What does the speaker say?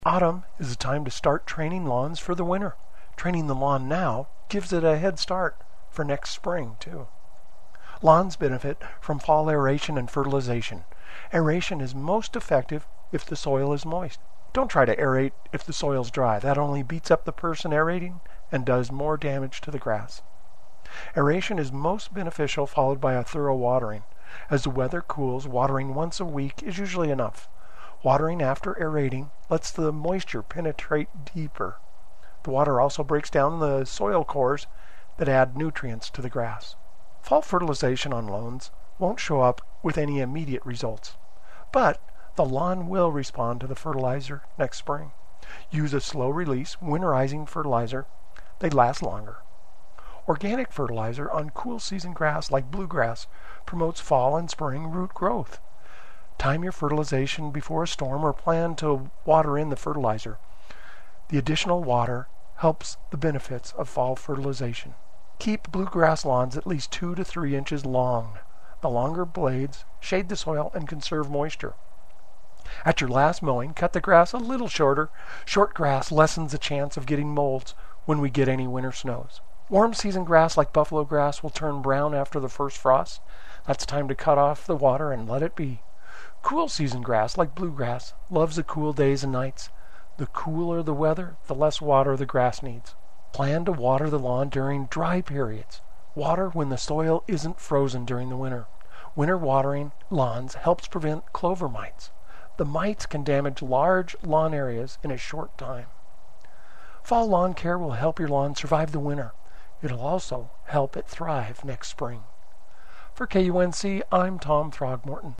Autumn is the time to start training lawns for the winter. Training the lawn now gives it a head start for next spring, too. Lawns benefit from fall aeration and fertilization. Aeration is most effective if the soil is moist. Don't try to aerate if the soil's dry. That only beats up the person aerating and does more damage to the grass. Aeration is most beneficial, followed by a thorough watering. As the weather cools, watering once a week is usually enough. Watering after aerating lets the moisture penetrate deeper. The water also breaks down the soil cores that add nutrients to the grass. Fall fertilization on lawns won't show up with any immediate results, but the lawn will respond to the fertilizer next spring. Use a slow-release winterizing fertilizer. They last longer. Organic fertilizer on cool season grass like bluegrass promotes fall and spring root growth. Time your fertilization before a storm or plan to water in the fertilizer. The additional water helps the benefits of fall fertilization. Keep bluegrass lawns at least 2 to 3 inches long. The longer blades shade the soil and conserve moisture. At your last mowing, cut the grass a little shorter. Short grass lessens the chance of getting molds when we get any winter snows. Warm season grass like buffalo grass will turn brown after the first frost. That's time to cut off the water and let it be. Cool season grass like bluegrass loves the cool days and nights. The cooler the weather, the less water the grass needs. Plan to water the lawn during dry periods. Water when the soil isn't frozen during the winter. Winter watering lawns helps prevent clover mites. The mites can damage large lawn areas in a short time. Fall lawn care will help your lawn survive the winter. It'll also help it thrive next spring. For KUNC, I'm Tom Throgmorton.